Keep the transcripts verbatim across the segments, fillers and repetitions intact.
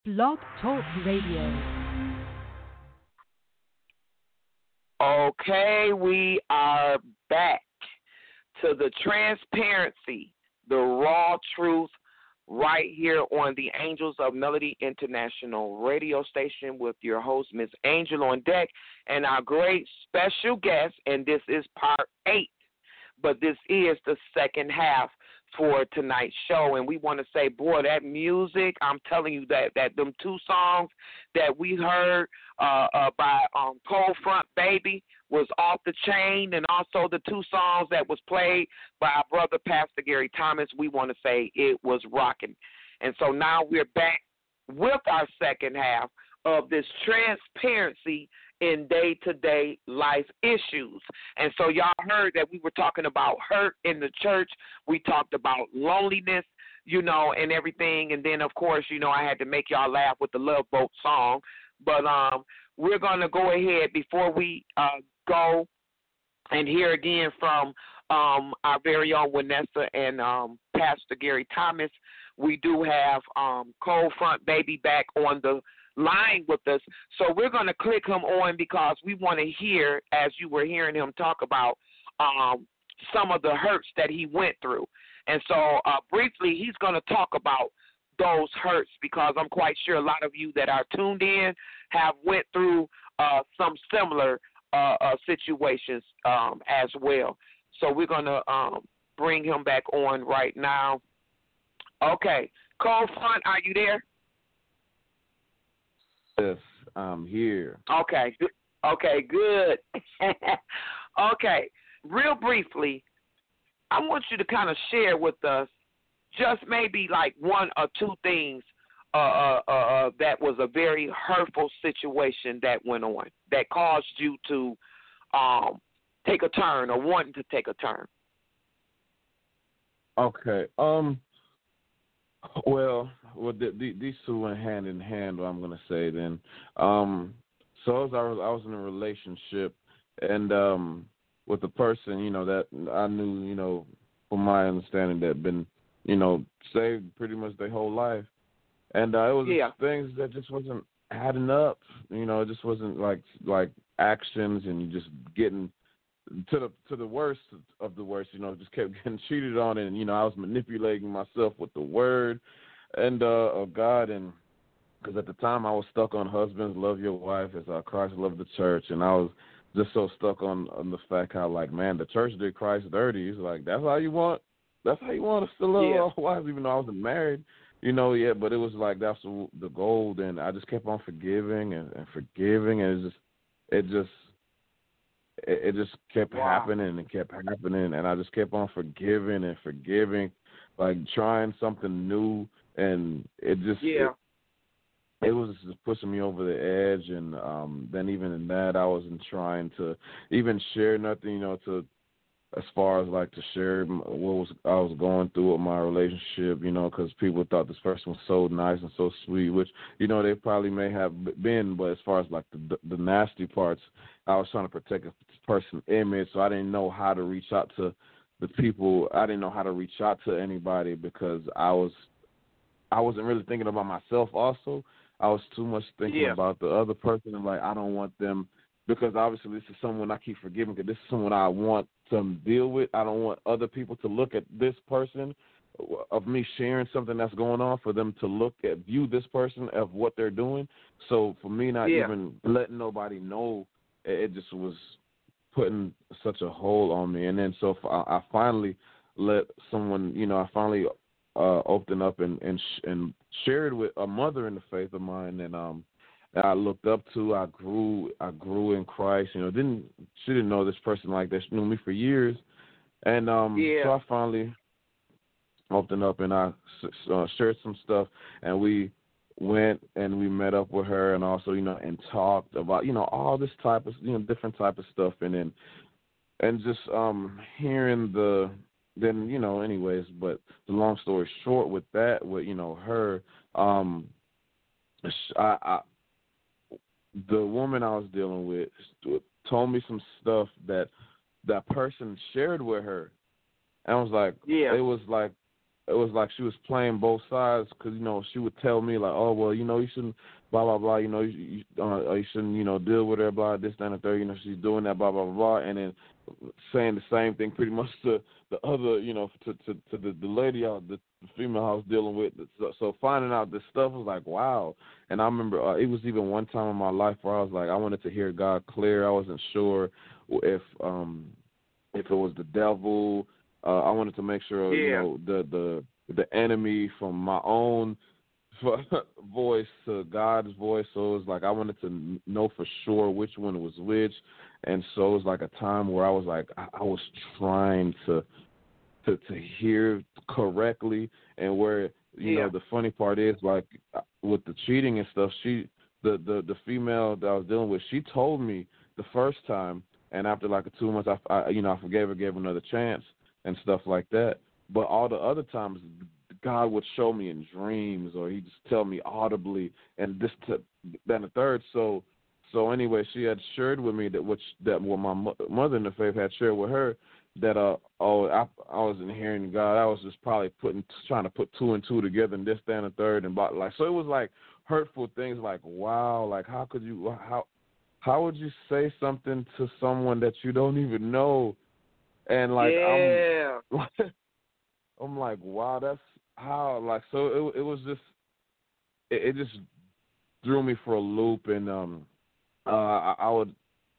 Blog Talk Radio. Okay, we are back to the transparency, the raw truth, right here on the Angels of Melody International radio station with your host, Miss Angel on deck, and our great special guest, and this is part eight, but this is the second half for tonight's show, and we want to say, boy, that music, I'm telling you that, that them two songs that we heard uh, uh, by um, Cold Front Baby was off the chain, and also the two songs that was played by our brother, Pastor Gary Thomas, we want to say it was rocking. And so now we're back with our second half of this transparency in day-to-day life issues. And so y'all heard that we were talking about hurt in the church. We talked about loneliness, you know, and everything. And then, of course, you know, I had to make y'all laugh with the Love Boat song. But um, we're going to go ahead before we uh, go and hear again from um, our very own Vanessa and um, Pastor Gary Thomas. We do have um, Cold Front Baby back on the line with us. So we're going to click him on because we want to hear, as you were hearing him talk about, um, some of the hurts that he went through. And so uh, briefly, he's going to talk about those hurts because I'm quite sure a lot of you that are tuned in have went through uh, some similar uh, uh, situations um, as well. So we're going to um, bring him back on right now. Okay. Cold Front, are you there? Yes, I'm here. Okay, okay, good. Okay, real briefly, I want you to kind of share with us just maybe like one or two things uh, uh, uh, that was a very hurtful situation that went on that caused you to um, take a turn or wanting to take a turn. Okay. Um. Well, well, the, the, these two went hand in hand. I'm gonna say then. Um, so I was, I was I was in a relationship, and um, with a person, you know, that I knew, you know, from my understanding, that had been, you know, saved pretty much their whole life, and uh, it was yeah. things that just wasn't adding up. You know, it just wasn't like like actions, and you just getting to the to the worst of the worst, you know, just kept getting cheated on, and you know, I was manipulating myself with the word and uh, of God, and because at the time I was stuck on husbands love your wife as uh, Christ loved the church, and I was just so stuck on, on the fact how, like, man, the church did Christ dirty. It's like, that's how you want, that's how you want us to love yeah. our wives, even though I wasn't married, you know, yeah. But it was like that's the, the goal, and I just kept on forgiving and, and forgiving, and it just it just It, it just kept wow. happening and kept happening, and I just kept on forgiving and forgiving, like trying something new, and it just yeah. it, it was just pushing me over the edge, and um, then even in that, I wasn't trying to even share nothing, you know, to as far as like to share what was I was going through with my relationship, you know, because people thought this person was so nice and so sweet, which, you know, they probably may have been, but as far as like the the nasty parts, I was trying to protect a person's image, so I didn't know how to reach out to the people. I didn't know how to reach out to anybody because I was I wasn't really thinking about myself. Also, I was too much thinking yeah. about the other person, and like I don't want them. Because obviously this is someone I keep forgiving because this is someone I want to deal with. I don't want other people to look at this person of me sharing something that's going on for them to look at, view this person of what they're doing. So for me not yeah. even letting nobody know, it just was putting such a hold on me. And then so I finally let someone, you know, I finally uh, opened up and, and, and shared with a mother in the faith of mine, and um, that I looked up to. I grew I grew in Christ. You know, didn't she didn't know this person like that. She knew me for years. And um, yeah. so I finally opened up and I uh, shared some stuff, and we went and we met up with her, and also, you know, and talked about, you know, all this type of, you know, different type of stuff, and then and just um hearing the then, you know, anyways, but the long story short with that, with, you know, her, um, I, I the woman I was dealing with told me some stuff that that person shared with her, and I was like, yeah. it was like it was like she was playing both sides because, you know, she would tell me, like, oh, well, you know, you shouldn't, blah, blah, blah, you know, you, you, uh, you shouldn't, you know, deal with her, blah, this, that, and the third, you know, she's doing that, blah, blah, blah, blah, and then saying the same thing pretty much to the other, you know, to to, to the, the lady, I, the, the female I was dealing with. So, so finding out this stuff was like, wow. And I remember uh, it was even one time in my life where I was like, I wanted to hear God clear. I wasn't sure if um if it was the devil. Uh, I wanted to make sure, yeah. you know, the the the enemy from my own voice to God's voice. So it was like I wanted to know for sure which one was which. And so it was like a time where I was like, I, I was trying to, to to hear correctly, and where, you yeah. know, the funny part is, like, with the cheating and stuff, she, the, the, the female that I was dealing with, she told me the first time, and after like a two months, I, I you know, I forgave her, gave her another chance and stuff like that. But all the other times, God would show me in dreams, or he'd just tell me audibly, and this, to, that, and the third. So, so anyway, she had shared with me that which that what my mo- mother in the faith had shared with her, that uh oh I I wasn't hearing God. I was just probably putting trying to put two and two together, and this, that, and the third, and about, like, so it was like hurtful things. Like, wow, like how could you how how would you say something to someone that you don't even know? And like yeah. I'm I'm like, wow, that's how, like, so it it was just it, it just threw me for a loop. And um uh I, I would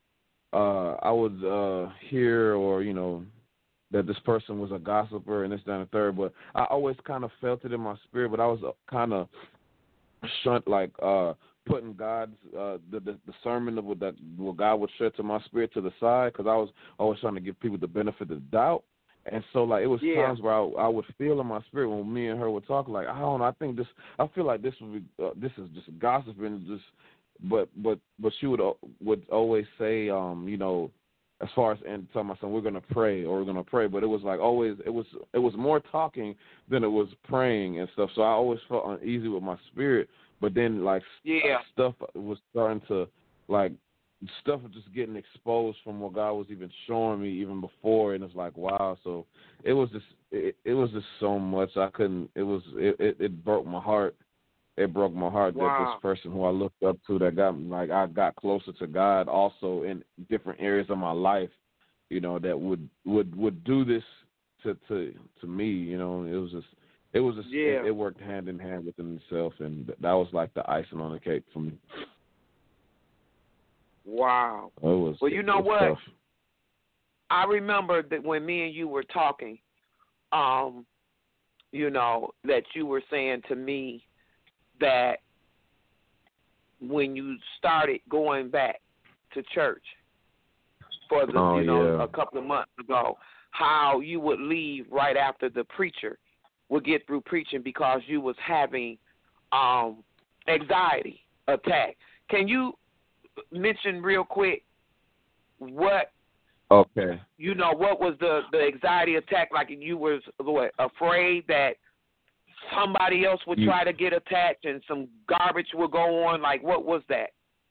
uh I would uh hear, or, you know, that this person was a gossiper and this, that, and the third, but I always kind of felt it in my spirit, but I was kind of shunt, like uh putting God's uh the, the the sermon of what that what God would share to my spirit to the side, because I was always trying to give people the benefit of the doubt. And so, like, it was yeah. times where I, I would feel in my spirit when me and her would talk, like, I don't know, I think this, I feel like this would be, uh, this is just gossiping, just, but, but, but she would uh, would always say, um, you know, as far as, and tell my son, we're gonna pray, or we're gonna pray, but it was like always, it was, it was more talking than it was praying and stuff. So I always felt uneasy with my spirit. But then, like, yeah. stuff was starting to, like, stuff was just getting exposed from what God was even showing me even before, and it's like, wow. So it was just it, it was just so much I couldn't. It was it, it, it broke my heart. It broke my heart Wow. that this person who I looked up to, that got, like, I got closer to God also in different areas of my life, you know, that would would would do this to to to me. You know, it was just. It was just, yeah. it, it worked hand in hand within itself, and that was like the icing on the cake for me. Wow. It was, well, you it know was what? Tough. I remember that when me and you were talking, um, you know, that you were saying to me that when you started going back to church for the, oh, you know, yeah. a couple of months ago, how you would leave right after the preacher would get through preaching because you was having um, anxiety attack. Can you mention real quick what, Okay. you know, what was the, the anxiety attack? Like, you was what, afraid that somebody else would you, try to get attached and some garbage would go on? Like, what was that?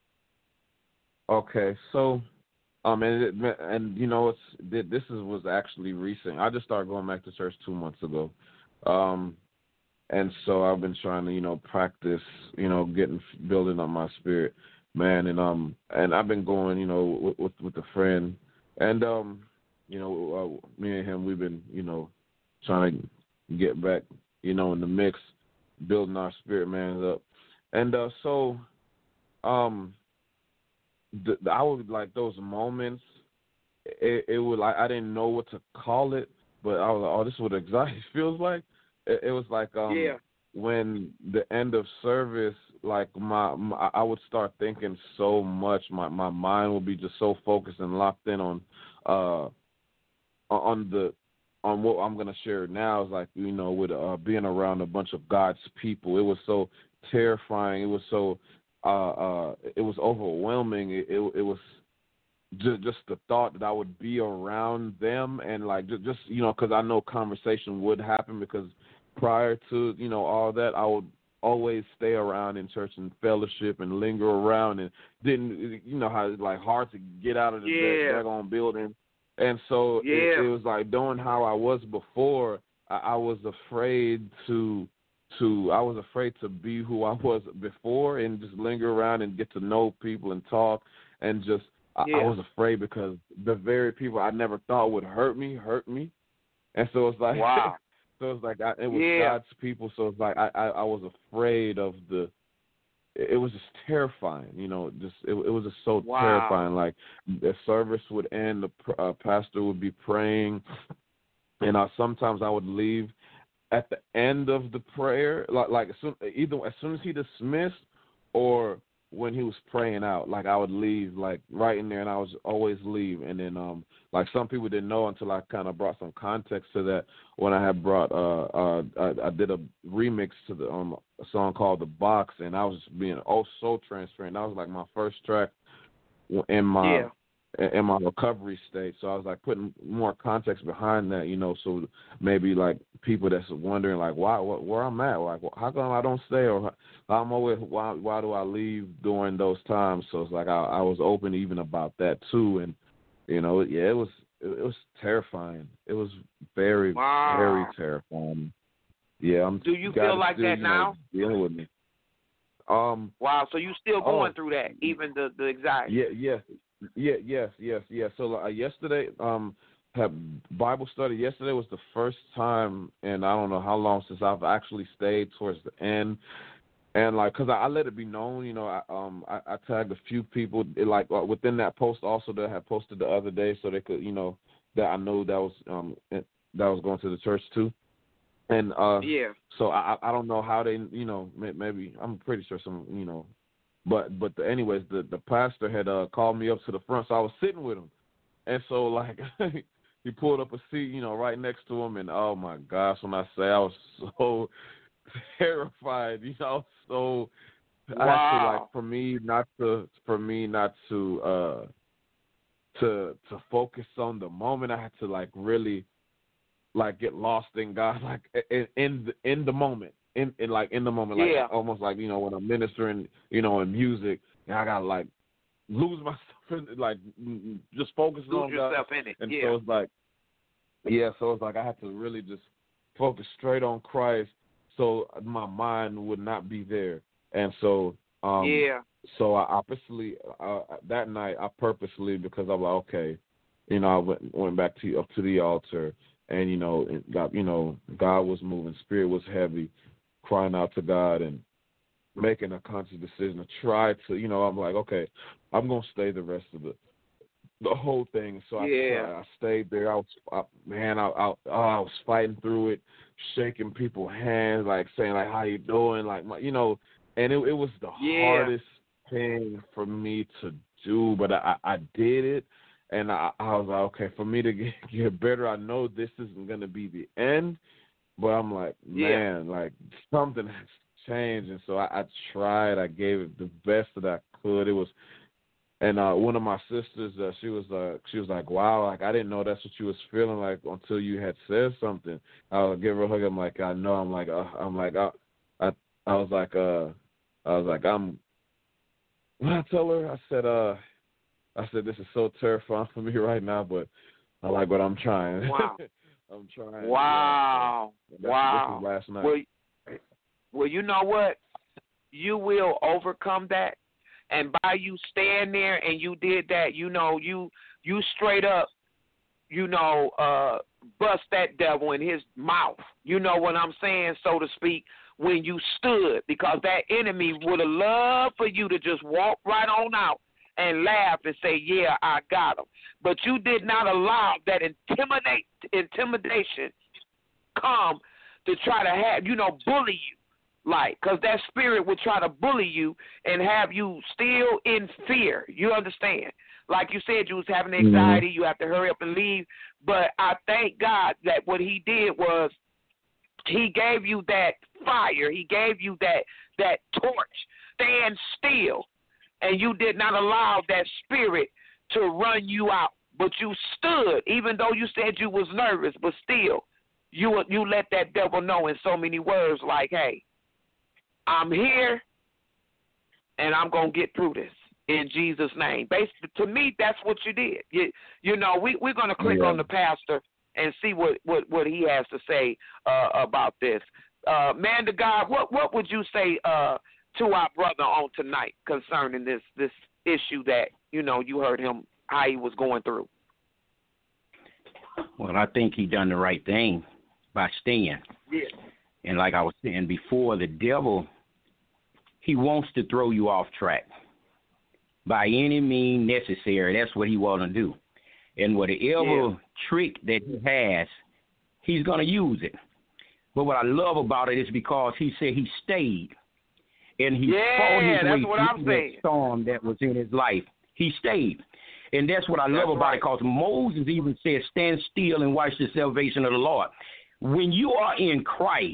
Okay, so, um, and, it, and you know, it's this is was actually recent. I just started going back to church two months ago. Um, and so I've been trying to, you know, practice, you know, getting, building up my spirit, man. And, um, and I've been going, you know, with, with, with a friend, and, um, you know, uh, me and him, we've been, you know, trying to get back, you know, in the mix, building our spirit, man, up. And, uh, so, um, the, the, I would, like, those moments, it, it would, like, I didn't know what to call it, but I was like, oh, this is what anxiety feels like. It, it was like um, yeah. when the end of service, like my, my, I would start thinking so much. My my mind would be just so focused and locked in on, uh, on the, on what I'm gonna share now. Is like, you know, with uh, being around a bunch of God's people. It was so terrifying. It was so, uh, uh, it was overwhelming. It it, it was. Just, just the thought that I would be around them, and like just, just you know, because I know conversation would happen, because prior to, you know, all that, I would always stay around in church and fellowship and linger around, and didn't, you know, how it's like hard to get out of the yeah. daggone building. And so yeah. it, it was like, knowing how I was before, I, I was afraid to to I was afraid to be who I was before and just linger around and get to know people and talk and just I, yeah. I was afraid because the very people I never thought would hurt me hurt me, and so it's like wow. so it's like I, it was yeah. God's people, so it's like I, I I was afraid of the. It was just terrifying, you know. Just it, it was just so wow. terrifying. Like the service would end, the uh, pastor would be praying, and I, sometimes I would leave at the end of the prayer, like like as soon, either as soon as he dismissed or when he was praying out, like I would leave like right in there, and I was always leave. And then um like some people didn't know until I kind of brought some context to that when I had brought uh uh I, I did a remix to the um a song called The Box, and I was just being oh so transparent. That was like my first track in my yeah. in my recovery state, so I was like putting more context behind that, you know, so maybe like people that's wondering like why what, where I'm at, like how come I don't stay, or how I'm always why why do I leave during those times? So it's like I, I was open even about that too, and you know, yeah, it was it, it was terrifying. It was very wow. very terrifying. Yeah, I'm. Do you God feel like still, that you now? know, dealing with me. Um. Wow. So you still going oh, through that, even the the anxiety? Yeah. Yes. Yeah. Yes. Yes. Yes. So uh, yesterday, um, had Bible study. Yesterday was the first time, and I don't know how long since I've actually stayed towards the end. And like, cause I, I let it be known, you know, I um I, I tagged a few people it, like uh, within that post also that I had posted the other day, so they could, you know, that I know that was um that was going to the church too. And uh, yeah. So I I don't know how they, you know, maybe I'm pretty sure some, you know, but but the, anyways, the the pastor had uh, called me up to the front, so I was sitting with him, and so like he pulled up a seat, you know, right next to him, and oh my gosh, when I say I was so terrified, you know, so Wow. I had to like for me not to for me not to uh to to focus on the moment. I had to like really like get lost in God, like in in the, in the moment, in, in like in the moment, like yeah. almost like, you know, when I'm ministering, you know, in music, and I gotta like lose myself in like just focusing Lose on yourself God. in it. And yeah. so it's like, yeah, so it's like I had to really just focus straight on Christ, so my mind would not be there. And so, um, yeah. so I purposely uh, that night I purposely because I was like, okay, you know, I went went back to up to the altar. And, you know, God, you know, God was moving, spirit was heavy, crying out to God and making a conscious decision to try to, you know, I'm like, okay, I'm going to stay the rest of the the whole thing. So yeah. I, I stayed there. I was, I, man, I, I, oh, I was fighting through it, shaking people's hands, like saying, like, how you doing? Like, my, you know, and it, it was the yeah. hardest thing for me to do, but I, I did it. And I, I was like, okay, for me to get, get better, I know this isn't going to be the end. But I'm like, man, yeah. like something has changed. And so I, I tried. I gave it the best that I could. It was, and uh, one of my sisters, uh, she was uh, she was like, wow, like I didn't know that's what you was feeling like until you had said something. I would give her a hug. I'm like, I know. I'm like, uh, I'm like, uh, I, I was like, uh, I was like, I'm. When I tell her, I said, uh. I said, this is so terrifying for me right now, but I like what I'm trying. Wow. I'm trying. Wow. Yeah, so wow. This is last night. Well, well, you know what? You will overcome that. And by you staying there and you did that, you know, you you straight up, you know, uh, bust that devil in his mouth. You know what I'm saying, so to speak, when you stood, because that enemy would have loved for you to just walk right on out and laugh and say, yeah, I got him. But you did not allow that intimidate, intimidation come to try to have, you know, bully you. Like, because that spirit would try to bully you and have you still in fear. You understand? Like you said, you was having anxiety. Mm-hmm. You have to hurry up and leave. But I thank God that what he did was he gave you that fire. He gave you that that torch. Stand still. And you did not allow that spirit to run you out. But you stood, even though you said you was nervous, but still, you you let that devil know in so many words like, hey, I'm here, and I'm going to get through this in Jesus' name. Basically, to me, that's what you did. You, you know, we, we're going to click yeah. on the pastor and see what, what, what he has to say uh, about this. Uh, man to God, what, what would you say uh, to our brother on tonight concerning this this issue that, you know, you heard him, how he was going through? Well, I think he done the right thing by staying. Yeah. And like I was saying before, the devil, he wants to throw you off track by any means necessary. That's what he want to do. And whatever yeah. trick that he has, he's going to use it. But what I love about it is because he said he stayed and he yeah, fought his that's way what through I'm that saying. storm that was in his life. He stayed. And that's what I love that's about right. it, because Moses even said, stand still and watch the salvation of the Lord. When you are in Christ,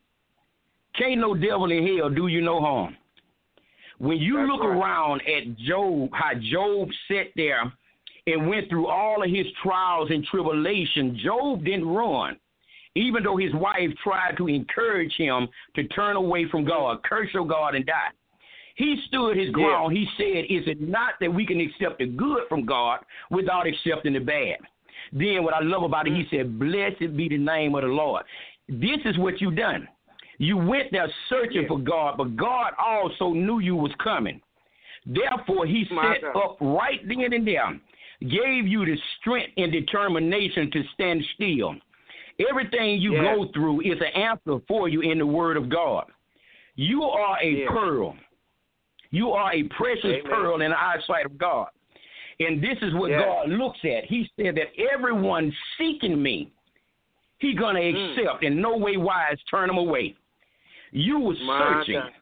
can't no devil in hell do you no harm. When you that's look right. around at Job, how Job sat there and went through all of his trials and tribulation, Job didn't run. Even though his wife tried to encourage him to turn away from God, curse your God and die. He stood his ground. Yeah. He said, is it not that we can accept the good from God without accepting the bad? Then what I love about it, he said, blessed be the name of the Lord. This is what you done. You went there searching yeah. for God, but God also knew you was coming. Therefore, he My set God. up right then and there, gave you the strength and determination to stand still. Everything you yeah. go through is an answer for you in the word of God. You are a yeah. pearl. You are a precious Amen. pearl in the eyesight of God. And this is what yeah. God looks at. He said that everyone seeking me, he going to mm. accept, and no way wise turn them away. You were My searching. God.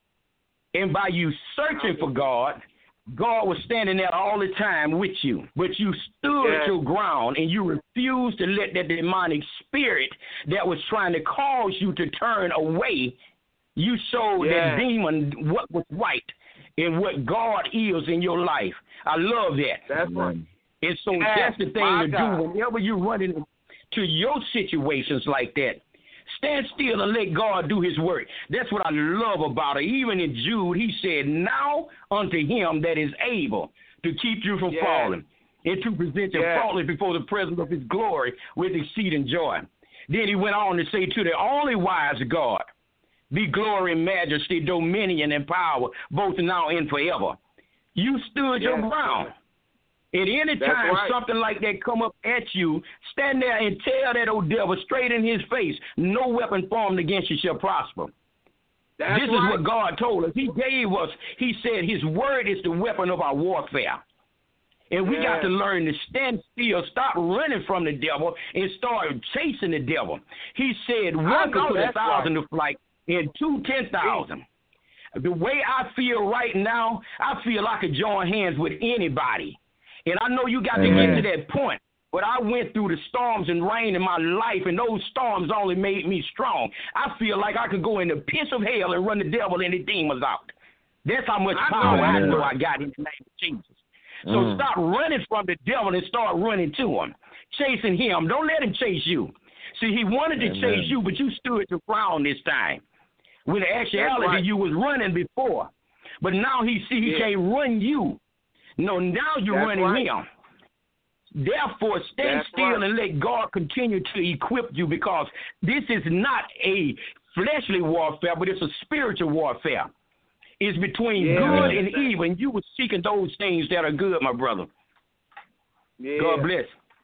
And by you searching for God, God was standing there all the time with you. But you stood yeah. your ground and you refused to let that demonic spirit that was trying to cause you to turn away. You showed yeah. that demon what was right and what God is in your life. I love that. That's right. And so yeah. that's the thing My to God. do whenever you run into your situations like that. Stand still and let God do his work. That's what I love about it. Even in Jude, he said, now unto him that is able to keep you from yeah. falling and to present you yeah. faultless before the presence of his glory with exceeding joy. Then he went on to say, to the only wise God, be glory and majesty, dominion and power, both now and forever. You stood yeah. your ground. At any That's time right. something like that come up at you, stand there and tell that old devil straight in his face, no weapon formed against you shall prosper. That's this right. is what God told us. He gave us, he said his word is the weapon of our warfare. And we yeah. got to learn to stand still, stop running from the devil, and start chasing the devil. He said one could put a thousand right. to flight and two ten thousand. The way I feel right now, I feel I could join hands with anybody. And I know you got Amen. to get to that point. But I went through the storms and rain in my life, and those storms only made me strong. I feel like I could go in the pits of hell and run the devil and the demons out. That's how much I power know I that. know I got in the name of Jesus. So Mm. stop running from the devil and start running to him, chasing him. Don't let him chase you. See, he wanted to Amen. chase you, but you stood your ground this time. When the actuality, right. you was running before. But now he see he yeah. can't run you. No, now you're That's running right. him. Therefore, stand That's still right. and let God continue to equip you, because this is not a fleshly warfare, but it's a spiritual warfare. It's between yeah, good and evil, and you were seeking those things that are good, my brother. Yeah. God bless.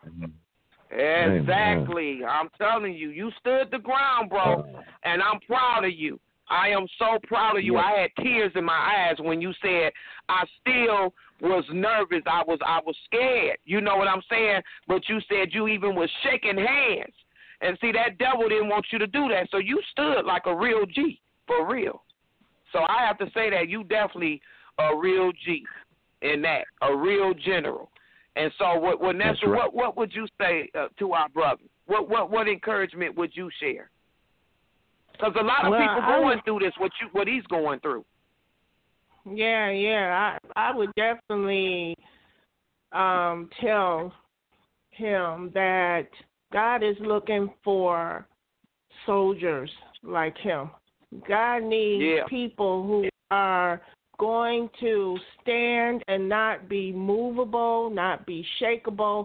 Exactly. Amen. I'm telling you, you stood the ground, bro, and I'm proud of you. I am so proud of you. Yeah. I had tears in my eyes when you said I still was nervous. I was I was scared. You know what I'm saying? But you said you even was shaking hands. And see, that devil didn't want you to do that. So you stood like a real G, for real. So I have to say that you definitely a real G in that, a real general. And so, what, what, Nessa, right. what, what would you say uh, to our brother? What, what, what encouragement would you share? Because a lot of well, people I going would, through this, what you, what he's going through. Yeah, yeah. I, I would definitely um, tell him that God is looking for soldiers like him. God needs Yeah. people who are going to stand and not be movable, not be shakeable,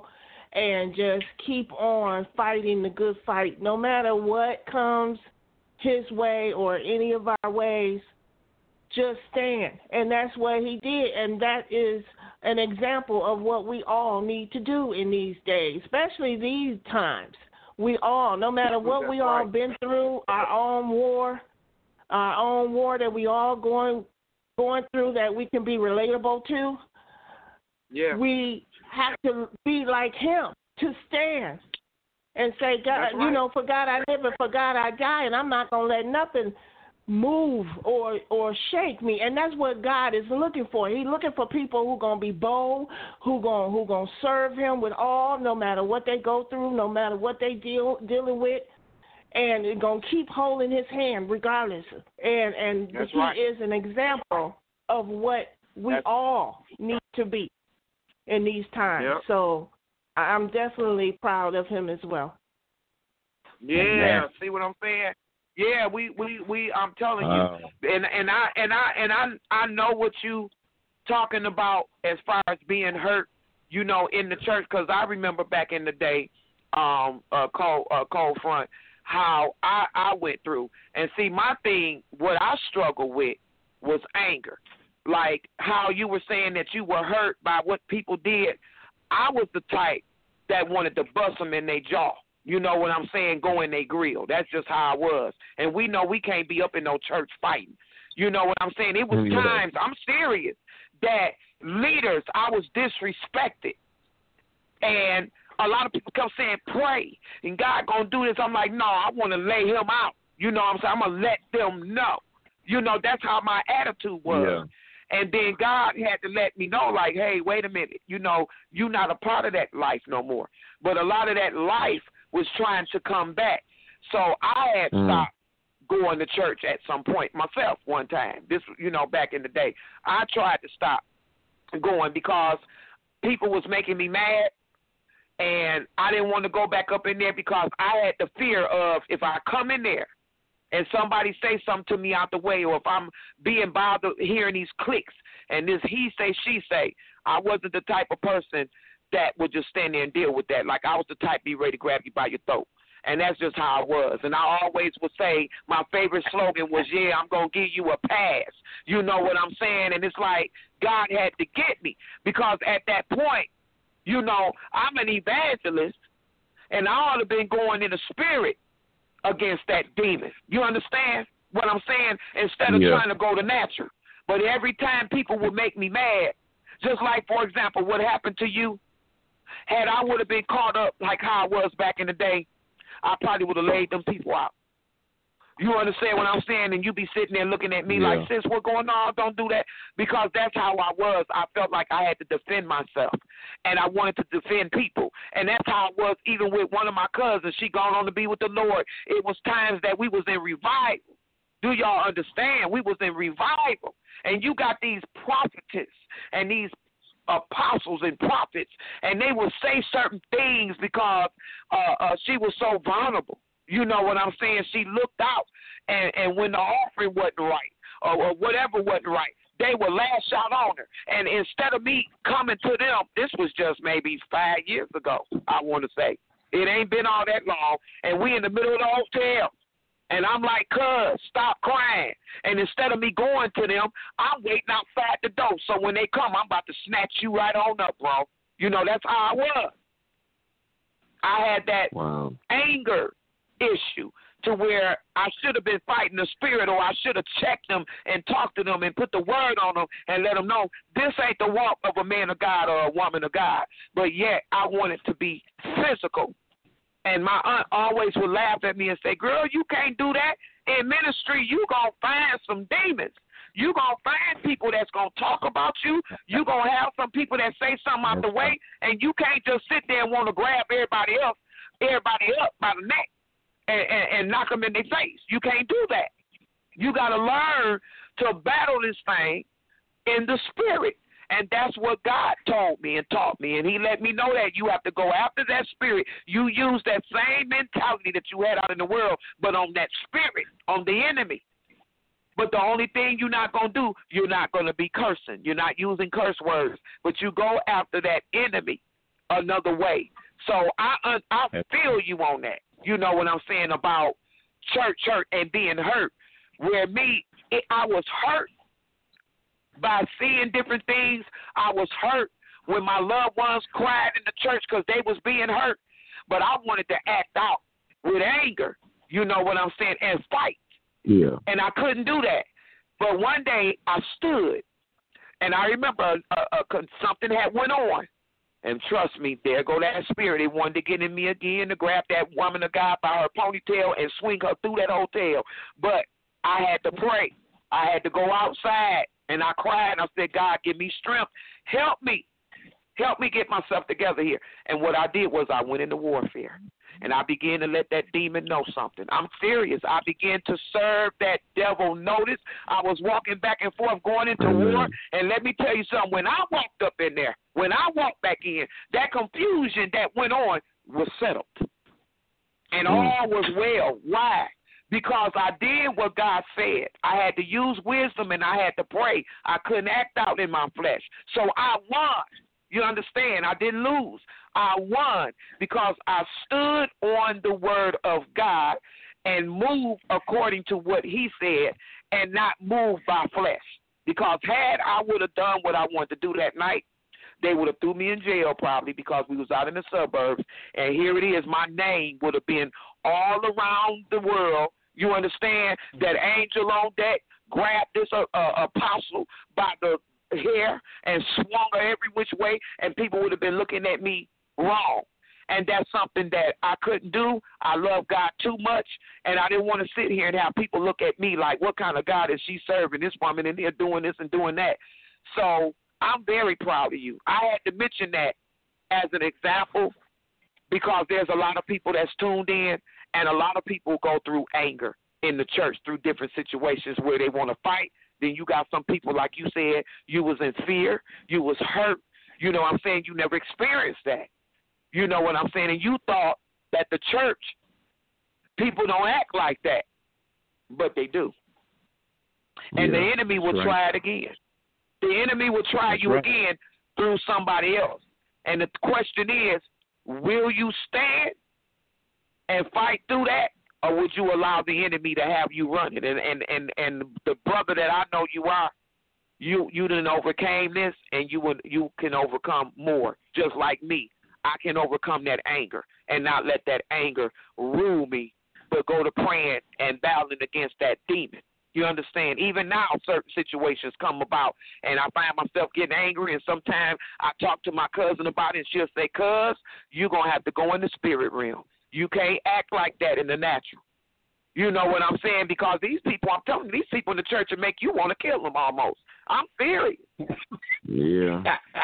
and just keep on fighting the good fight. No matter what comes his way or any of our ways, just stand. And that's what he did. And that is an example of what we all need to do in these days, especially these times. We all, no matter what we all been through, our own war, our own war that we all going going through that we can be relatable to, yeah. we have to be like him, to stand and say, God, right. you know, for God I live and for God I die, and I'm not going to let nothing move or or shake me. And that's what God is looking for. He's looking for people who are going to be bold, who going who going to serve him with all, no matter what they go through, no matter what they deal dealing with, and they're going to keep holding his hand regardless. And and that's he right. is an example of what we that's... all need to be in these times. Yep. So I'm definitely proud of him as well. Yeah, Amen. See what I'm saying? Yeah, we, we, we I'm telling you, uh, and and I and I and I I know what you talking about as far as being hurt, you know, in the church, because I remember back in the day, um, uh, cold uh, cold front, how I I went through, and see my thing, what I struggled with was anger, like how you were saying that you were hurt by what people did. I was the type that wanted to bust them in their jaw. You know what I'm saying? Go in their grill. That's just how I was. And we know we can't be up in no church fighting. You know what I'm saying? It was yeah. times, I'm serious, that leaders, I was disrespected. And a lot of people come saying, pray, and God going to do this. I'm like, no, I want to lay him out. You know what I'm saying? I'm going to let them know. You know, that's how my attitude was. Yeah. And then God had to let me know, like, hey, wait a minute. You know, you're not a part of that life no more. But a lot of that life was trying to come back. So I had mm. stopped going to church at some point myself one time. This, you know, back in the day. I tried to stop going because people was making me mad, and I didn't want to go back up in there because I had the fear of if I come in there and somebody say something to me out the way, or if I'm being bothered hearing these clicks and this he say, she say, I wasn't the type of person that would just stand there and deal with that. Like I was the type be ready to grab you by your throat. And that's just how I was. And I always would say my favorite slogan was, yeah, I'm going to give you a pass. You know what I'm saying? And it's like God had to get me because at that point, you know, I'm an evangelist, and I ought to have been going in the spirit against that demon. You understand what I'm saying? Instead of yeah. trying to go to natural. But every time people would make me mad, just like, for example, what happened to you, had I would have been caught up like how I was back in the day, I probably would have laid them people out. You understand what I'm saying? And you be sitting there looking at me yeah. like, sis, what's going on? Don't do that. Because that's how I was. I felt like I had to defend myself. And I wanted to defend people. And that's how it was even with one of my cousins. She gone on to be with the Lord. It was times that we was in revival. Do y'all understand? We was in revival. And you got these prophetess and these apostles and prophets, and they would say certain things because uh, uh, she was so vulnerable. You know what I'm saying? She looked out, and, and when the offering wasn't right or, or whatever wasn't right, they would lash out on her. And instead of me coming to them, this was just maybe five years ago, I want to say. It ain't been all that long, and we in the middle of the hotel. And I'm like, cuz, stop crying. And instead of me going to them, I'm waiting outside the door. So when they come, I'm about to snatch you right on up, bro. You know, that's how I was. I had that wow. anger issue to where I should have been fighting the spirit, or I should have checked them and talked to them and put the word on them and let them know this ain't the walk of a man of God or a woman of God. But yet I want it to be physical. And my aunt always would laugh at me and say, girl, you can't do that. In ministry, you going to find some demons. You going to find people that's going to talk about you. You going to have some people that say something out the way, and you can't just sit there and want to grab everybody else, everybody up by the neck and, and, and knock them in their face. You can't do that. You got to learn to battle this thing in the spirit. And that's what God told me and taught me. And he let me know that you have to go after that spirit. You use that same mentality that you had out in the world, but on that spirit, on the enemy. But the only thing you're not going to do, you're not going to be cursing. You're not using curse words. But you go after that enemy another way. So I uh, I feel you on that. You know what I'm saying about church hurt and being hurt. Where me, it, I was hurt by seeing different things. I was hurt when my loved ones cried in the church because they was being hurt. But I wanted to act out with anger, you know what I'm saying, and fight. Yeah. And I couldn't do that. But one day I stood, and I remember a, a, a, something had went on. And trust me, there go that spirit. It wanted to get in me again to grab that woman of God by her ponytail and swing her through that hotel. But I had to pray. I had to go outside, and I cried, and I said, God, give me strength. Help me. Help me get myself together here. And what I did was I went into warfare, and I began to let that demon know something. I'm serious. I began to serve that devil notice. I was walking back and forth going into Amen. war, and let me tell you something. When I walked up in there, when I walked back in, that confusion that went on was settled, and Mm. all was well. Why? Because I did what God said. I had to use wisdom, and I had to pray. I couldn't act out in my flesh. So I won. You understand? I didn't lose. I won because I stood on the word of God and moved according to what he said and not moved by flesh. Because had I would have done what I wanted to do that night, they would have threw me in jail probably because we was out in the suburbs. And here it is. My name would have been all around the world. You understand? That angel on deck grabbed this uh, uh, apostle by the hair and swung her every which way, and people would have been looking at me wrong. And that's something that I couldn't do. I love God too much, and I didn't want to sit here and have people look at me like, what kind of God is she serving? This woman in here doing this and doing that. So I'm very proud of you. I had to mention that as an example because there's a lot of people that's tuned in, and a lot of people go through anger in the church through different situations where they want to fight. Then you got some people, like you said, you was in fear, you was hurt. You know what I'm saying? You never experienced that. You know what I'm saying? And you thought that the church, people don't act like that, but they do. And Yeah, the enemy will right. try it again. The enemy will try That's you right. again through somebody else. And the question is, will you stand and fight through that? Or would you allow the enemy to have you running? And and, and, and the brother that I know you are, you you done overcame this, and you would you can overcome more. Just like me, I can overcome that anger and not let that anger rule me, but go to praying and battling against that demon. You understand? Even now, certain situations come about, and I find myself getting angry, and sometimes I talk to my cousin about it, and she'll say, cuz, you're going to have to go in the spirit realm. You can't act like that in the natural. You know what I'm saying? Because these people, I'm telling you, these people in the church will make you want to kill them almost. I'm serious. Yeah.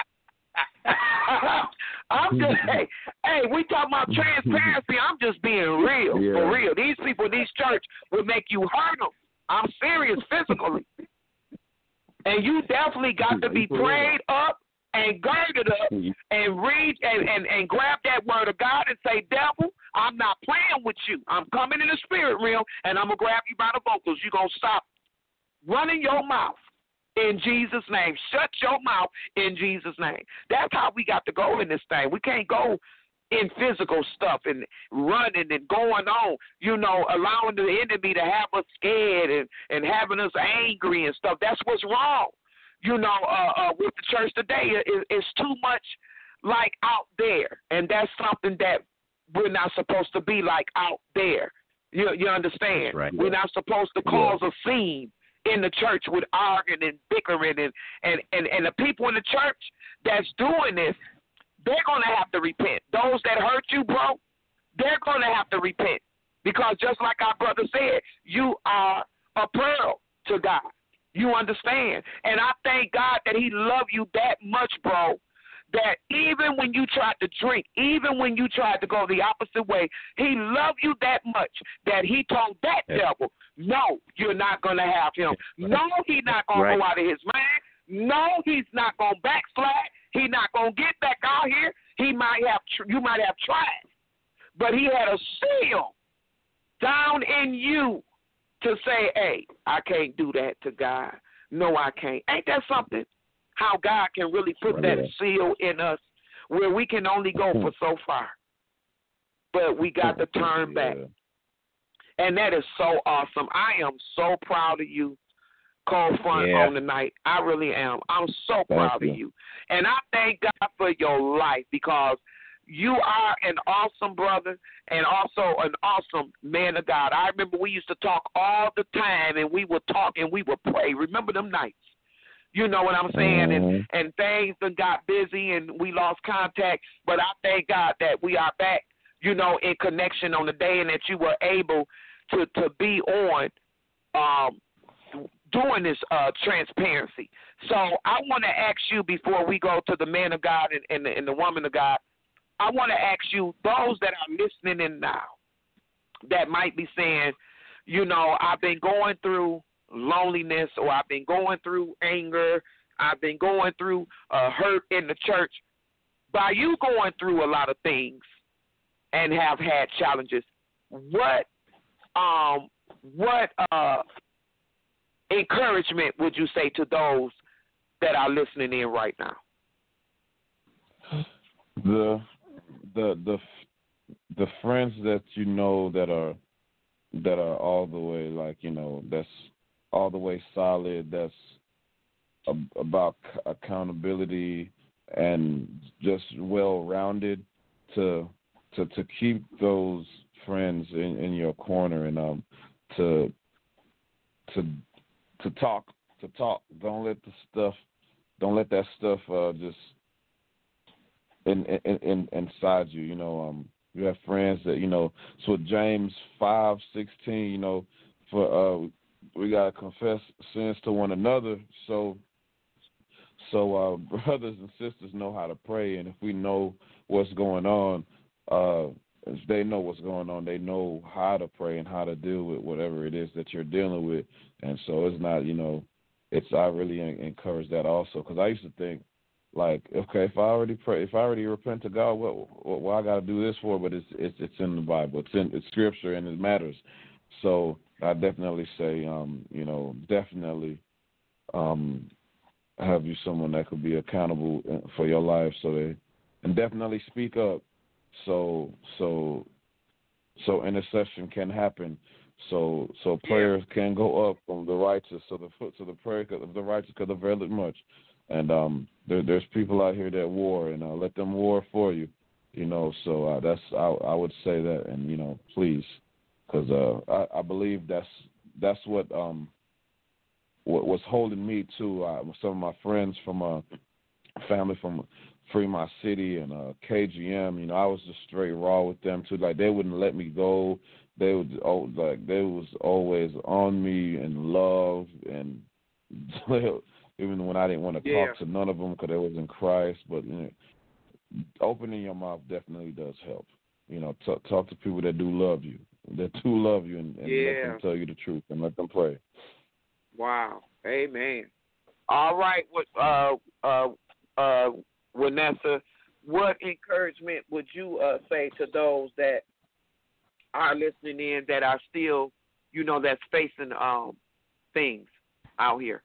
I'm just, hey, hey, we talking about transparency. I'm just being real, Yeah. for real. These people in these church will make you hurt them. I'm serious physically. And you definitely got to be prayed up and girded up and read and, and, and grab that word of God and say, devil, I'm not playing with you. I'm coming in the spirit realm, and I'm going to grab you by the vocals. You're going to stop running your mouth in Jesus' name. Shut your mouth in Jesus' name. That's how we got to go in this thing. We can't go in physical stuff and running and going on, you know, allowing the enemy to have us scared and, and having us angry and stuff. That's what's wrong. You know, uh, uh, with the church today, it, it's too much like out there, and that's something that we're not supposed to be like out there. You, you understand? Right. We're not supposed to cause yeah. a scene in the church with arguing and bickering, and, and, and, and the people in the church that's doing this, they're going to have to repent. Those that hurt you, bro, they're going to have to repent, because just like our brother said, you are a pearl to God. You understand? And I thank God that he loved you that much, bro, that even when you tried to drink, even when you tried to go the opposite way, he loved you that much that he told that yeah. devil, no, you're not going to have him. No, he's not going right. to go out of his mind. No, he's not going to backslide. He's not going to get back out here. He might have, tr- you might have tried, but he had a seal down in you to say, hey, I can't do that to God. No, I can't. Ain't that something? How God can really put that seal in us where we can only go for so far. but we got to turn yeah. back. And that is so awesome. I am so proud of you, Cold Front, yeah. on the night. I really am. I'm so Thank proud you. of you. And I thank God for your life because you are an awesome brother and also an awesome man of God. I remember we used to talk all the time, and we would talk and we would pray. Remember them nights? You know what I'm saying? Mm-hmm. And, and things done got busy and we lost contact. But I thank God that we are back, you know, in connection on the day and that you were able to, to be on um, doing this uh, transparency. So I want to ask you before we go to the man of God and, and, the, and the woman of God, I want to ask you, those that are listening in now that might be saying, you know, I've been going through loneliness, or I've been going through anger, I've been going through uh, hurt in the church. By you going through a lot of things and have had challenges, what um what uh, encouragement would you say to those that are listening in right now? The the the the friends that you know that are that are all the way, like, you know, that's all the way solid, that's a, about accountability and just well-rounded, to to to keep those friends in, in your corner, and um to to to talk to talk. Don't let the stuff don't let that stuff uh, just in, in, in inside you. You know, um you have friends that, you know, so James five sixteen, you know, for uh we gotta confess sins to one another, so so uh, brothers and sisters know how to pray, and if we know what's going on, uh, if they know what's going on, they know how to pray and how to deal with whatever it is that you're dealing with. And so it's not, you know, it's I really encourage that also, because I used to think, like, okay, if I already pray, if I already repent to God, what what, what I got to do this for? But it's it's it's in the Bible, it's in it's Scripture, and it matters. So I definitely say, um, you know, definitely um, have you someone that could be accountable for your life, so they, and definitely speak up, so so so intercession can happen, so so prayers yeah. can go up from the righteous, so the foot so the prayer of the righteous could avail it much, and um, there, there's people out here that war, and uh, let them war for you, you know. So uh, that's I, I would say that, and you know, please. Because uh, I, I believe that's that's what um what was holding me too. Uh, some of my friends from uh, family from Free My City and uh, K G M, you know, I was just straight raw with them too. Like, they wouldn't let me go. They would oh, like they was always on me and love, and even when I didn't want to yeah. talk to none of them because they was in Christ. But you know, opening your mouth definitely does help. You know, t- talk to people that do love you. That do love you, and, and yeah. let them tell you the truth, and let them pray. Wow. Amen. All right. What, uh, uh, uh, Vanessa, what encouragement would you uh, say to those that are listening in that are still, you know, that's facing um, things out here?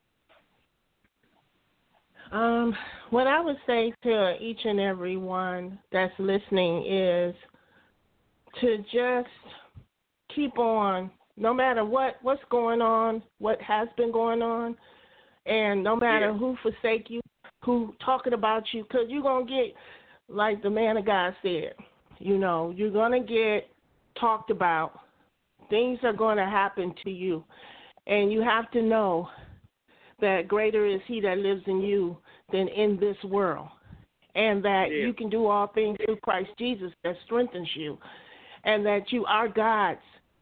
Um, what I would say to each and every one that's listening is to just keep on, no matter what, what's going on, what has been going on, and no matter yeah. who forsake you, who talking about you, because you're going to get, like the man of God said, you know, you're going to get talked about. Things are going to happen to you, and you have to know that greater is he that lives in you than in this world, and that yeah. you can do all things through Christ Jesus that strengthens you, and that you are God's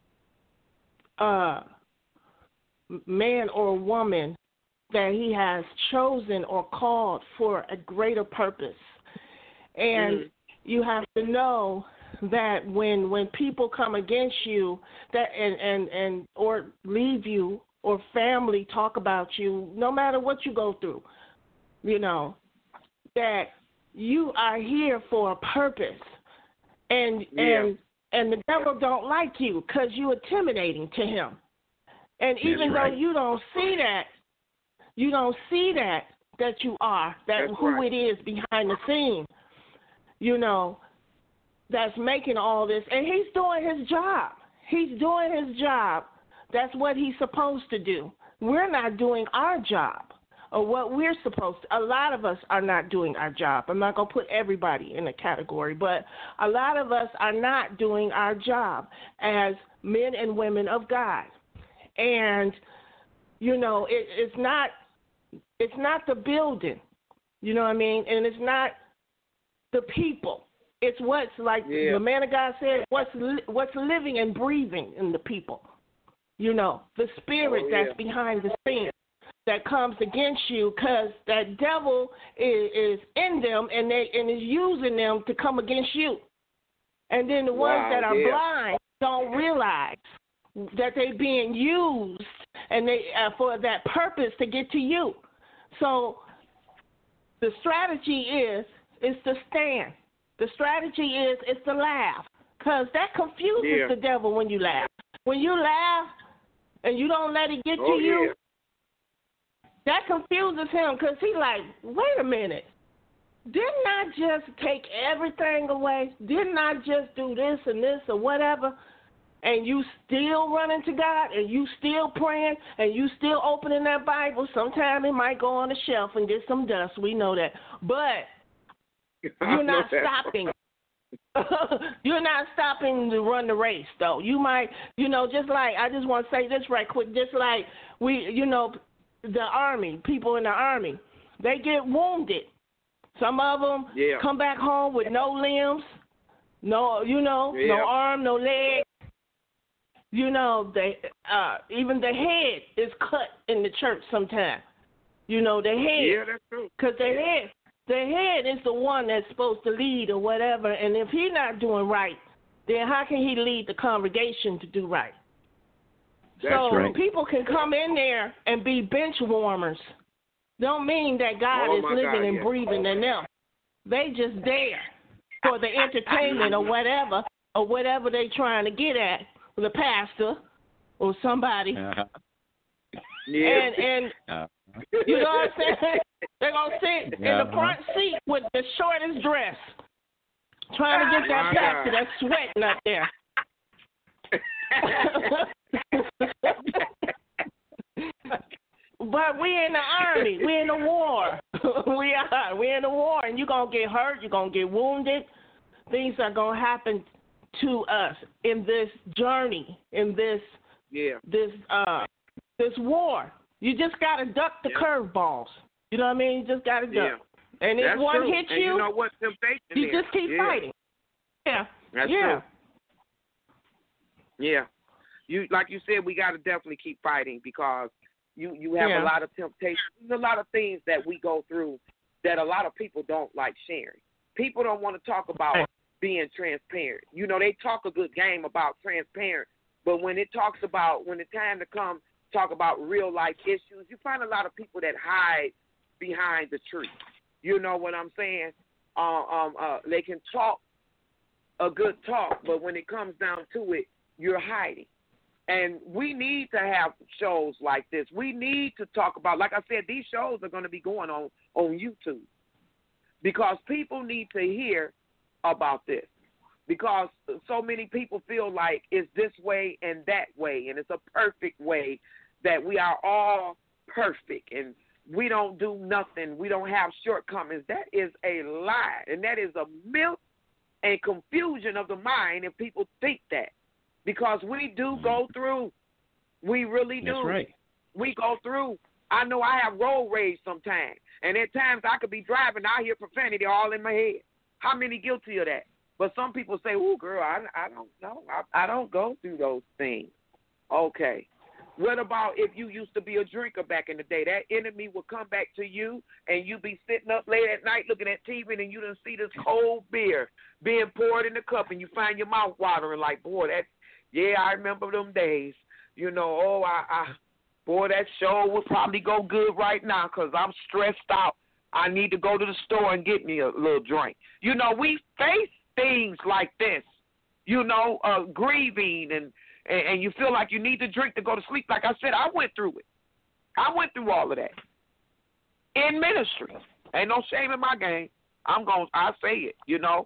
uh, man or woman that he has chosen or called for a greater purpose. And mm. you have to know that when when people come against you that and, and, and or leave you, or family talk about you, no matter what you go through, you know, that you are here for a purpose. And yeah. and and the devil don't like you because you're intimidating to him. And That's even right. though you don't see that, you don't see that, that you are, that That's who right. it is behind the scene, you know, that's making all this, and he's doing his job. He's doing his job. That's what he's supposed to do. We're not doing our job or what we're supposed to. A lot of us are not doing our job. I'm not going to put everybody in a category, but a lot of us are not doing our job as men and women of God. And, you know, it, it's not it's not the building, you know what I mean? And it's not the people. It's what's, like yeah. the man of God said, what's li- what's living and breathing in the people. You know, the spirit oh, yeah. that's behind the scenes that comes against you, because that devil is, is in them and they and is using them to come against you. And then the ones wow, that are yeah. blind don't realize that they're being used and they uh, for that purpose to get to you. So the strategy is is to stand. The strategy is is to laugh, because that confuses yeah. the devil when you laugh. When you laugh and you don't let it get oh, to you, yeah. that confuses him, because he's like, wait a minute. Didn't I just take everything away? Didn't I just do this and this or whatever? And you still running to God, and you still praying, and you still opening that Bible. Sometimes it might go on the shelf and get some dust. We know that. But you're not stopping. You're not stopping to run the race, though. You might, you know, just like, I just want to say this right quick, just like we, you know, the Army, people in the Army, they get wounded. Some of them yeah. come back home with no limbs, no, you know, yeah. no arm, no leg. You know, they uh, even the head is cut in the church sometimes. You know, the head. Yeah, that's true. Because the head, the head is the one that's supposed to lead or whatever. And if he's not doing right, then how can he lead the congregation to do right? That's so right. people can come in there and be bench warmers. Don't mean that God oh, is living God, and yeah. breathing in them. They just there for the entertainment or whatever, or whatever they trying to get at. The pastor or somebody, uh-huh. yeah. and and uh-huh. you know what I'm saying? They're gonna sit uh-huh. in the front seat with the shortest dress, trying to get that pastor that's sweating up there. But we in the army, we in the war. we are, we in the war, and you're gonna get hurt, you're gonna get wounded. Things are gonna happen to us in this journey, in this yeah. this uh this war. You just gotta duck the yeah. curveballs. You know what I mean? You just gotta duck. Yeah. And if That's one true. hits and you, you know what temptation you is. just keep yeah. fighting. Yeah. That's yeah. true. Yeah. You like you said, we gotta definitely keep fighting, because you, you have yeah. a lot of temptations. There's a lot of things that we go through that a lot of people don't like sharing. People don't want to talk about being transparent. You know, they talk a good game about transparent, but when it talks about, when it's time to come talk about real life issues, you find a lot of people that hide behind the tree. You know what I'm saying? Uh, um, uh, they can talk a good talk, but when it comes down to it, you're hiding. And we need to have shows like this. We need to talk about, like I said, these shows are going to be going on, on YouTube, because people need to hear about this, because so many people feel like it's this way and that way, and it's a perfect way, that we are all perfect and we don't do nothing, we don't have shortcomings. That is a lie, and that is a myth and confusion of the mind if people think that, because we do go through. We really do. That's right. We go through. I know I have road rage sometimes, and at times I could be driving, I hear profanity all in my head. How many guilty of that? But some people say, "Ooh, girl, I, I don't know. I, I don't go through those things." Okay. What about if you used to be a drinker back in the day? That enemy will come back to you, and you be sitting up late at night looking at T V, and you done see this cold beer being poured in the cup, and you find your mouth watering like, boy, that, yeah, I remember them days. You know, oh, I, I boy, that show would probably go good right now because I'm stressed out. I need to go to the store and get me a little drink. You know, we face things like this, you know, uh, grieving, and, and, and you feel like you need to drink to go to sleep. Like I said, I went through it. I went through all of that in ministry. Ain't no shame in my game. I'm going, I say it, you know.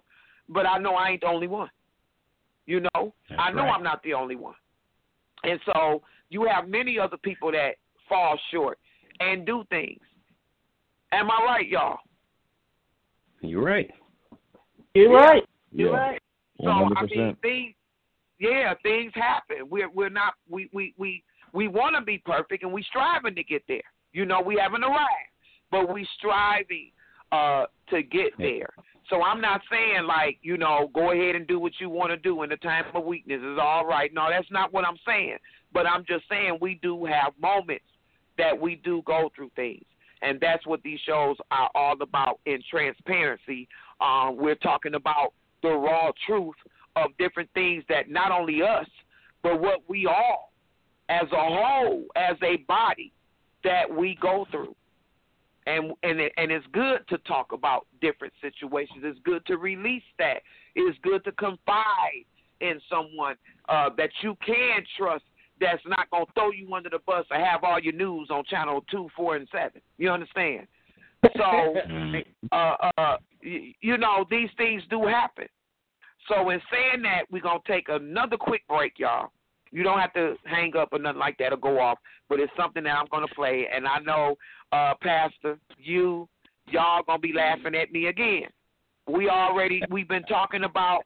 but I know I ain't the only one. You know, That's I know right. I'm not the only one. And so you have many other people that fall short and do things. Am I right, y'all? You're right. You're Yeah. right. You're Yeah. right. So one hundred I mean, percent. things, yeah, things happen. We're we're not we we we we want to be perfect, and we striving to get there. You know, we haven't arrived, but we striving uh, to get there. So I'm not saying like, you know, go ahead and do what you want to do in the time of weakness is all right. No, that's not what I'm saying. But I'm just saying we do have moments that we do go through things. And that's what these shows are all about in transparency. Um, we're talking about the raw truth of different things that not only us, but what we all as a whole, as a body, that we go through. And and it, and it's good to talk about different situations. It's good to release that. It's good to confide in someone uh, that you can trust that's not going to throw you under the bus or have all your news on channel two, four, and seven. You understand? So, uh, uh, you, you know, these things do happen. So in saying that, we're going to take another quick break, y'all. You don't have to hang up or nothing like that or go off, but it's something that I'm going to play. And I know, uh, Pastor, you, y'all going to be laughing at me again. We already, we've been talking about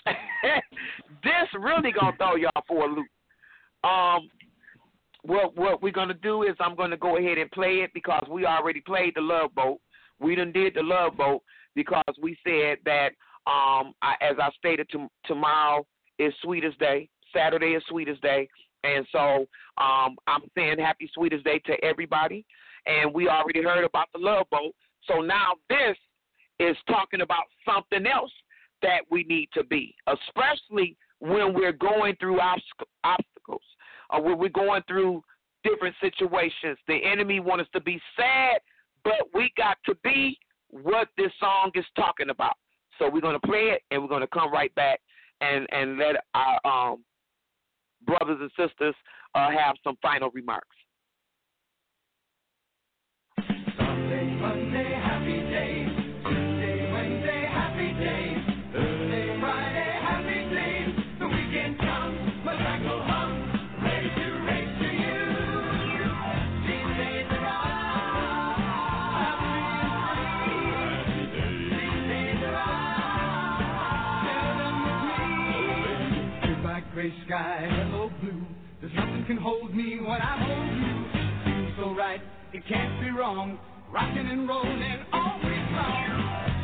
this really going to throw y'all for a loop. Um, what, what we're going to do is I'm going to go ahead and play it because we already played the Love Boat. We done did the Love Boat because we said that, um, I, as I stated, to, tomorrow is Sweetest Day. Saturday is Sweetest Day, and so um, I'm saying happy Sweetest Day to everybody, and we already heard about the Love Boat, so now this is talking about something else that we need to be, especially when we're going through obst- obstacles, or when we're going through different situations. The enemy wants us to be sad, but we got to be what this song is talking about. So we're going to play it, and we're going to come right back and, and let our um, brothers and sisters uh, have some final remarks. Sunday, Monday, happy days. Tuesday, Wednesday, happy days. Thursday, Friday, happy days. The weekend comes, my cycle hums, ready to race to you. These days are all happy days. These days are all share them with me. Goodbye, gray sky, hello blue. There's nothing can hold me when I hold you. Feels so right, it can't be wrong. Rocking and rolling all week long.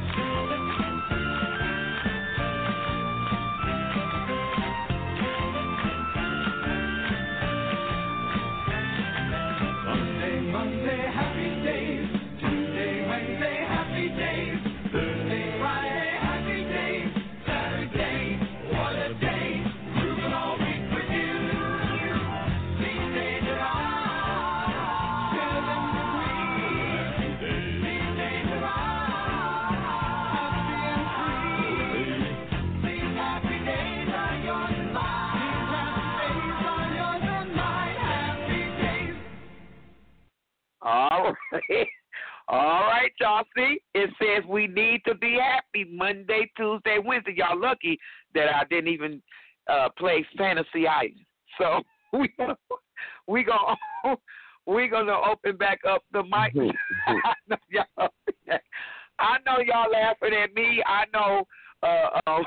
Sunday, Monday, happy days. Tuesday, Wednesday, happy days. Thursday, Friday, happy days. Saturday, what a day. Grooving all week with you. These days are all share them with me. These days are all happy and free. These happy days are yours and mine. These happy days are yours and mine. Happy days. All right. All right, y'all. See, it says we need to be happy Monday, Tuesday, Wednesday. Y'all lucky that I didn't even uh, play Fantasy Island. So we gonna we gonna we gonna open back up the mic. I know y'all. I know y'all laughing at me. I know. Uh, uh,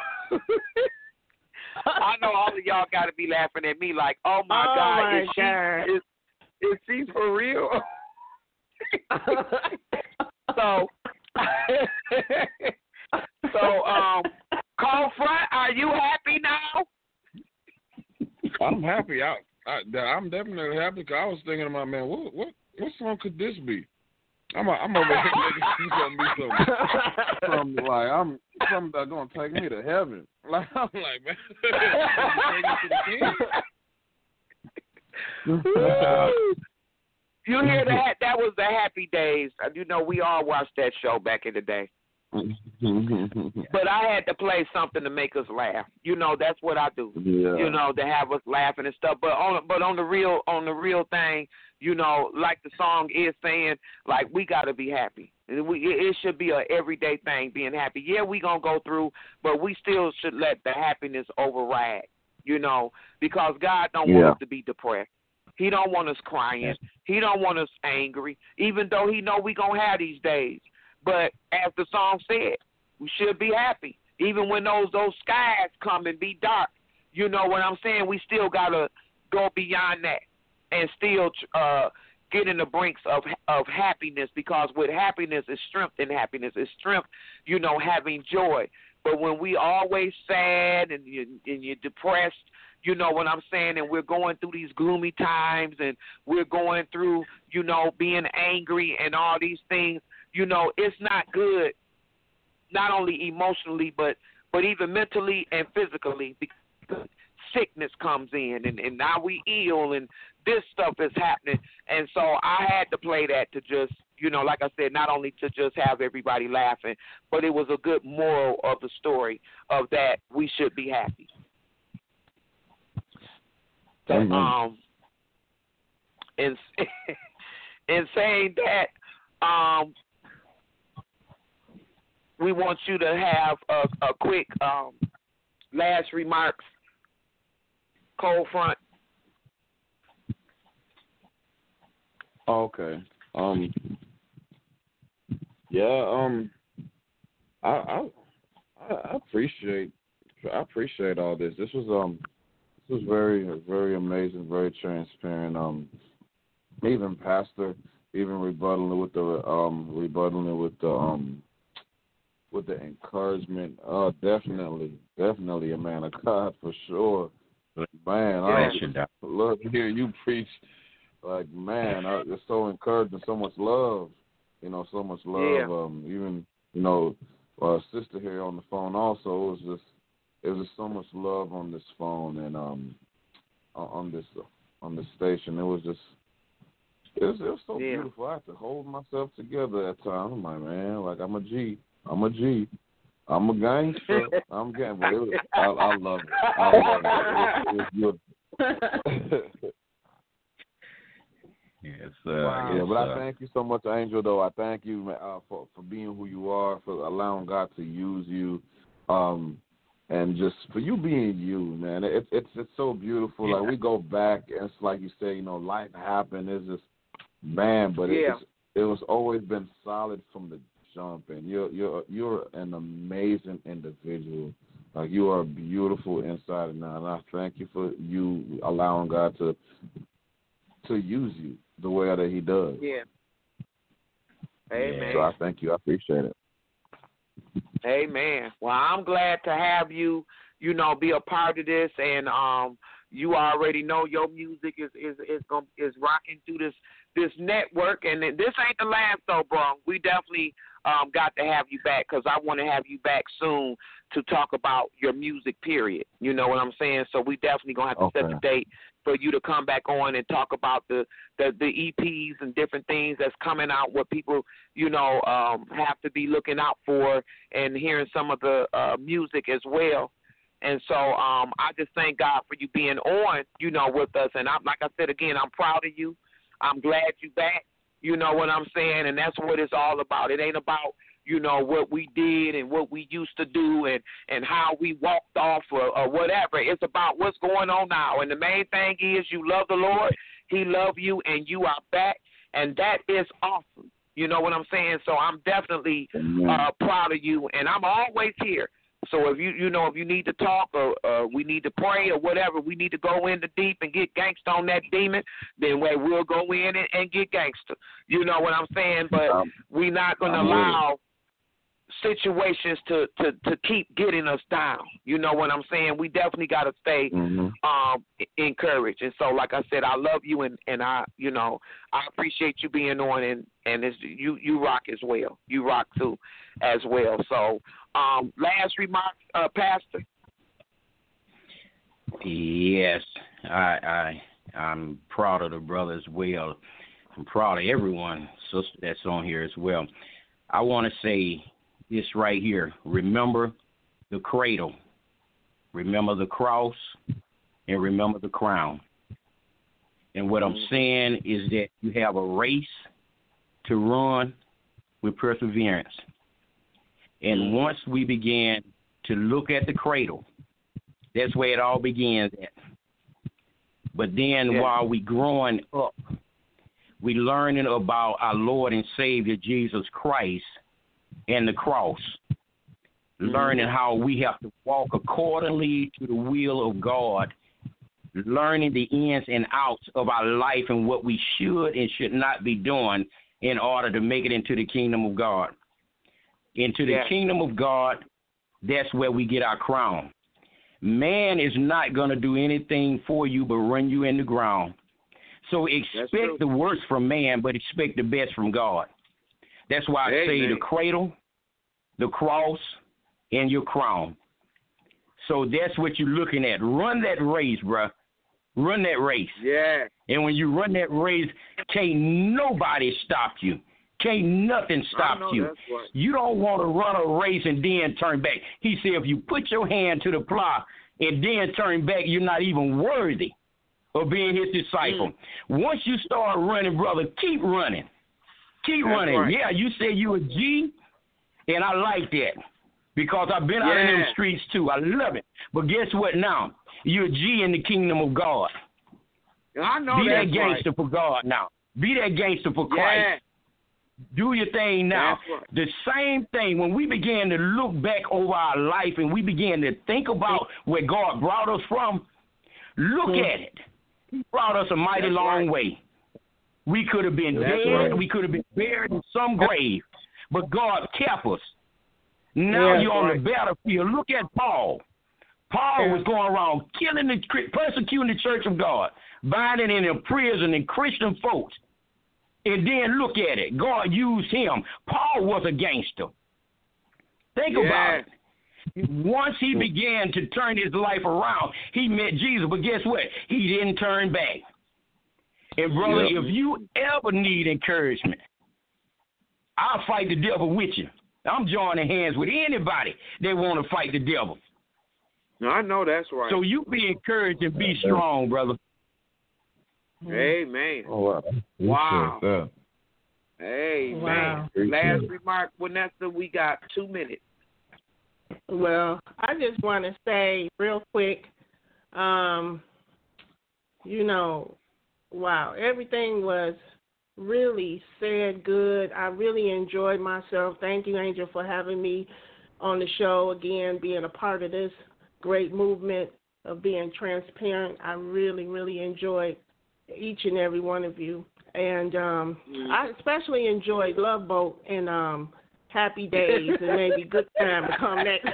I know all of y'all got to be laughing at me like, oh my Oh, God, my is she God. is, is she for real? So, so um, Cold Front, are you happy now? I'm happy. I, I, I'm definitely happy because I was thinking to my man, what, what, what song could this be? I'm, a, I'm over here thinking she's gonna be something, something like I'm something that's gonna take me to heaven. Like I'm like, man, take me to the king. You hear that? That was the Happy Days. You know, we all watched that show back in the day. But I had to play something to make us laugh. You know, that's what I do. Yeah. You know, to have us laughing and stuff. But on but on the real on the real thing, You know, like the song is saying, like we got to be happy. We, it should be a everyday thing, being happy. Yeah, we going to go through, but we still should let the happiness override, you know, because God don't Yeah. want us to be depressed. He don't want us crying. He don't want us angry, even though he know we going to have these days. But as the song said, we should be happy. Even when those those skies come and be dark, you know what I'm saying? We still got to go beyond that and still uh, get in the brinks of of happiness, because with happiness is strength, and happiness is strength, you know, having joy. But when we always sad and, you, and you're depressed, you know what I'm saying, and we're going through these gloomy times, and we're going through, you know, being angry and all these things, you know, it's not good, not only emotionally, but, but even mentally and physically, because sickness comes in, and, and now we ill, and this stuff is happening. And so I had to play that to just, you know, like I said, not only to just have everybody laughing, but it was a good moral of the story of that we should be happy. Amen. Um, in, in saying that, um, we want you to have a, a quick um, last remarks, Cold Front. Okay. Um. Yeah. Um. I, I I appreciate I appreciate all this. This was um. This was very very amazing, very transparent. Um. Even Pastor, even rebuttaling with the um rebuttaling with the um with the encouragement. Uh. Definitely, definitely a man of God for sure. Man, I love to hear you preach. Like, man, I, it's so encouraging, so much love, you know, so much love. Yeah. Um, even, you know, our sister here on the phone also, it was just, it was just so much love on this phone and um, on this on this station. It was just, it was, it was so yeah. beautiful. I had to hold myself together at times. I'm like, man, like I'm a G, I'm a G, I'm a gangster, I'm a gangster. But it was, I, I love it. I love it. It was, it was beautiful. Yes, uh, Wow. Yeah, yes, but uh, I thank you so much, Angel, though. I thank you uh, for, for being who you are, for allowing God to use you, um, and just for you being you, man. It's it's it's so beautiful. Yeah. Like, we go back, and it's like you say, you know, life happened. It's just, man, but Yeah. it's, it was always been solid from the jump, and you're, you're, you're an amazing individual. Like, you are beautiful inside and out, and I thank you for you allowing God to to use you the way that he does. Yeah. Amen. So I thank you. I appreciate it. Amen. Well, I'm glad to have you, you know, be a part of this, and um, you already know your music is is is going is rocking through this this network, and this ain't the last though, bro. We definitely um got to have you back, because I want to have you back soon to talk about your music. Period. You know what I'm saying? So we definitely gonna have to Okay. set the date for you to come back on and talk about the, the, the E Ps and different things that's coming out, what people, you know, um, have to be looking out for, and hearing some of the uh, music as well. And so um, I just thank God for you being on, you know, with us. And I'm, like I said, again, I'm proud of you. I'm glad you back. You know what I'm saying? And that's what it's all about. It ain't about, you know, what we did and what we used to do and, and how we walked off or, or whatever. It's about what's going on now. And the main thing is you love the Lord, he loves you, and you are back, and that is awesome. You know what I'm saying? So I'm definitely uh, proud of you, and I'm always here. So if you you know if you need to talk or uh, we need to pray or whatever, we need to go in the deep and get gangster on that demon, then we we'll go in and, and get gangster. You know what I'm saying? But Um, we're not going to I'm allow situations to, to, to keep getting us down. You know what I'm saying? We definitely got to stay Mhm. um, encouraged. And so, like I said, I love you, and, and I, you know, I appreciate you being on, and, and it's, you, you rock as well. You rock too as well. So um, last remarks, uh, Pastor? Yes, I, I, I'm proud of the brother as well. I'm proud of everyone, sister, that's on here as well. I want to say this right here. Remember the cradle. Remember the cross, and remember the crown. And what I'm saying is that you have a race to run with perseverance. And once we begin to look at the cradle, that's where it all begins at. But then Yeah. while we growing up, we learning about our Lord and Savior Jesus Christ and the cross, Mm-hmm. learning how we have to walk accordingly to the will of God, learning the ins and outs of our life and what we should and should not be doing in order to make it into the kingdom of God. Into the Yeah. kingdom of God, that's where we get our crown. Man is not going to do anything for you but run you in the ground. So true. expect the worst from man, but expect the best from God. That's why I say Amen. the cradle, the cross, and your crown. So that's what you're looking at. Run that race, bruh. Run that race. Yeah. And when you run that race, can't nobody stop you. Can't nothing I stop know you. that's right. You don't want to run a race and then turn back. He said if you put your hand to the plow and then turn back, you're not even worthy of being his disciple. Mm. Once you start running, brother, keep running. Keep That's running. right. Yeah, you say you a G, and I like that because I've been out in them Yeah. streets too. I love it. But guess what now? You're a G in the kingdom of God. I know Be that that's gangster right. for God now. Be that gangster for Christ. Yeah. Do your thing now. That's right. The same thing, when we began to look back over our life and we began to think about where God brought us from, look Mhm. at it. He brought us a mighty That's long right. way. We could have been That's dead. right. We could have been buried in some grave. But God kept us. Now Yeah, you're on right. the battlefield. Look at Paul. Paul Yeah. was going around killing the, persecuting the church of God, binding and imprisoning Christian folks. And then look at it. God used him. Paul was a gangster. Think Yeah. about it. Once he began to turn his life around, he met Jesus. But guess what? He didn't turn back. And, brother, Yep. if you ever need encouragement, I'll fight the devil with you. I'm joining hands with anybody that want to fight the devil. I know that's right. So you be encouraged and be strong, brother. Amen. Oh, wow. Wow. Appreciate that. Amen. Wow. Last Appreciate it. remark, Vanessa, we got two minutes. Well, I just want to say real quick, um, you know, wow, everything was really said good. I really enjoyed myself. Thank you, Angel, for having me on the show again, being a part of this great movement of being transparent. I really, really enjoyed each and every one of you. And um, Mm. I especially enjoyed Love Boat and um, Happy Days and maybe Good Time to come next.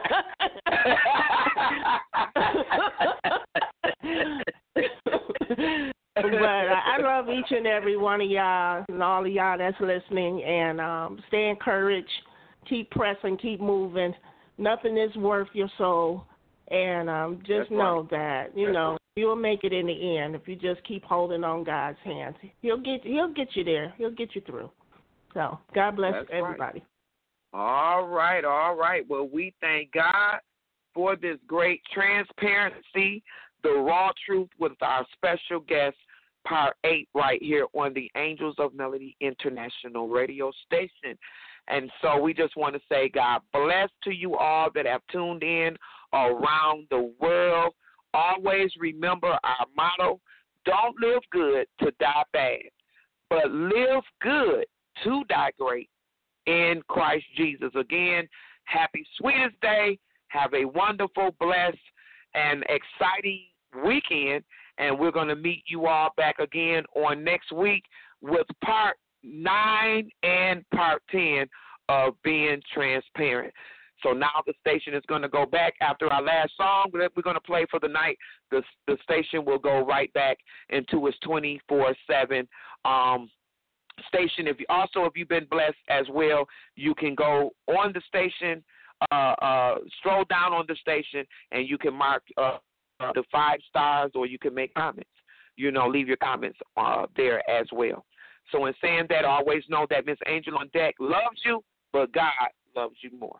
But I, I love each and every one of y'all and all of y'all that's listening. And um, stay encouraged. Keep pressing. Keep moving. Nothing is worth your soul. And um, just That's know right. that, you That's know, right. you'll make it in the end if you just keep holding on God's hands. He'll get he'll get you there. He'll get you through. So God bless That's right. everybody. All right, all right. Well, we thank God for this great transparency, the raw truth with our special guest, Part eight, right here on the Angels of Melody International Radio Station. And so we just want to say God bless to you all that have tuned in around the world. Always remember our motto, don't live good to die bad, but live good to die great in Christ Jesus. Again, happy Sweetest Day. Have a wonderful, blessed, and exciting weekend. And we're going to meet you all back again on next week with part nine and part ten of Being Transparent. So now the station is going to go back after our last song that we're going to play for the night. The the station will go right back into its twenty-four seven um, station. If you also, if you've been blessed as well, you can go on the station, uh, uh, stroll down on the station, and you can mark uh, uh, the five stars, or you can make comments. You know, leave your comments uh, there as well. So in saying that, always know that Miss Angel on Deck loves you, but God loves you more.